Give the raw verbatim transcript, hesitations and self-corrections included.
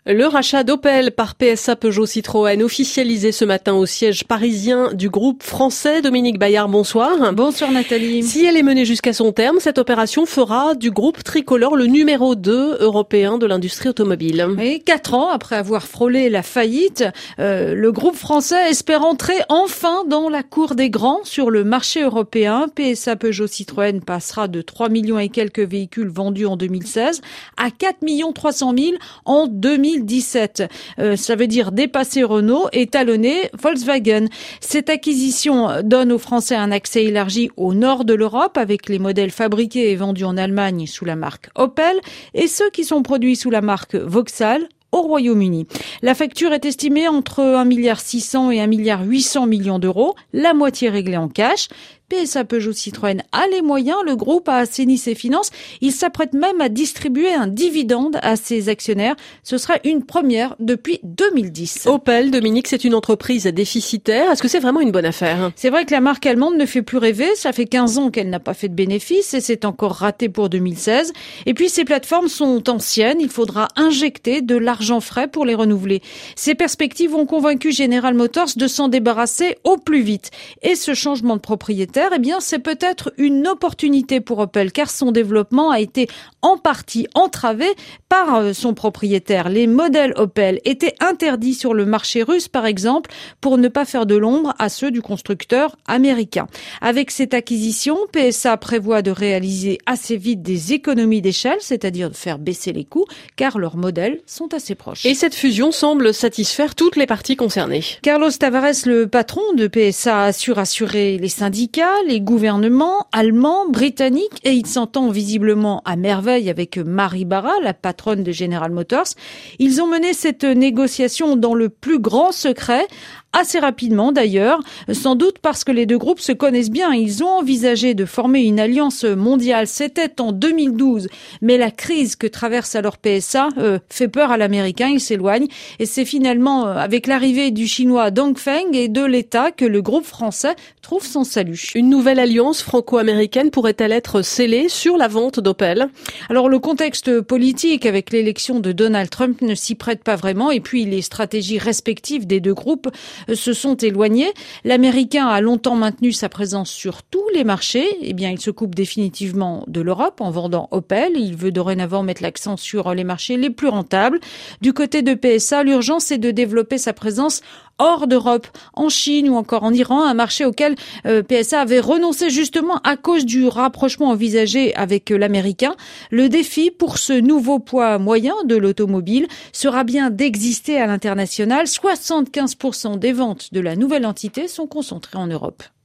Le rachat d'Opel par P S A Peugeot Citroën officialisé ce matin au siège parisien du groupe français. Dominique Bayard, bonsoir. Bonsoir Nathalie. Si elle est menée jusqu'à son terme, cette opération fera du groupe tricolore le numéro deux européen de l'industrie automobile. Et quatre ans après avoir frôlé la faillite, euh, le groupe français espère entrer enfin dans la cour des grands sur le marché européen. P S A Peugeot Citroën passera de trois millions et quelques véhicules vendus en deux mille seize à quatre millions trois cent mille en deux mille dix-sept. Euh, ça veut dire dépasser Renault et talonner Volkswagen. Cette acquisition donne aux Français un accès élargi au nord de l'Europe avec les modèles fabriqués et vendus en Allemagne sous la marque Opel et ceux qui sont produits sous la marque Vauxhall au Royaume-Uni. La facture est estimée entre un virgule six milliard et un virgule huit milliard d'euros, la moitié réglée en cash. P S A Peugeot Citroën a les moyens, le groupe a assaini ses finances. Il s'apprête même à distribuer un dividende à ses actionnaires. Ce sera une première depuis deux mille dix. Opel, Dominique, c'est une entreprise déficitaire. Est-ce que c'est vraiment une bonne affaire? C'est vrai que la marque allemande ne fait plus rêver. Ça fait quinze ans qu'elle n'a pas fait de bénéfices et c'est encore raté pour deux mille seize. Et puis ces plateformes sont anciennes. Il faudra injecter de l'argent frais pour les renouveler. Ces perspectives ont convaincu General Motors de s'en débarrasser au plus vite. Et ce changement de propriétaire, eh bien, c'est peut-être une opportunité pour Opel, car son développement a été en partie entravé par son propriétaire. Les modèles Opel étaient interdits sur le marché russe, par exemple, pour ne pas faire de l'ombre à ceux du constructeur américain. Avec cette acquisition, P S A prévoit de réaliser assez vite des économies d'échelle, c'est-à-dire de faire baisser les coûts, car leurs modèles sont assez proches. Et cette fusion semble satisfaire toutes les parties concernées. Carlos Tavares, le patron de P S A, assure assurer les syndicats, les gouvernements allemands, britanniques, et il s'entend visiblement à merveille avec Mary Barra, la patronne de General Motors. Ils ont mené cette négociation dans le plus grand secret, assez rapidement d'ailleurs, sans doute parce que les deux groupes se connaissent bien. Ils ont envisagé de former une alliance mondiale, c'était en deux mille douze, mais la crise que traverse alors P S A euh, fait peur à l'américain, il s'éloigne, et c'est finalement euh, avec l'arrivée du chinois Dongfeng et de l'État que le groupe français trouve son salut. Une nouvelle alliance franco-américaine pourrait-elle être scellée sur la vente d'Opel? Alors le contexte politique avec l'élection de Donald Trump ne s'y prête pas vraiment, et puis les stratégies respectives des deux groupes se sont éloignées. L'Américain a longtemps maintenu sa présence sur tous les marchés. Eh bien, il se coupe définitivement de l'Europe en vendant Opel. Il veut dorénavant mettre l'accent sur les marchés les plus rentables. Du côté de P S A, l'urgence est de développer sa présence hors d'Europe, en Chine ou encore en Iran, un marché auquel euh, P S A avait renoncé justement à cause du rapprochement envisagé avec l'Américain. Le défi pour ce nouveau poids moyen de l'automobile sera bien d'exister à l'international. soixante-quinze pour cent des ventes de la nouvelle entité sont concentrées en Europe.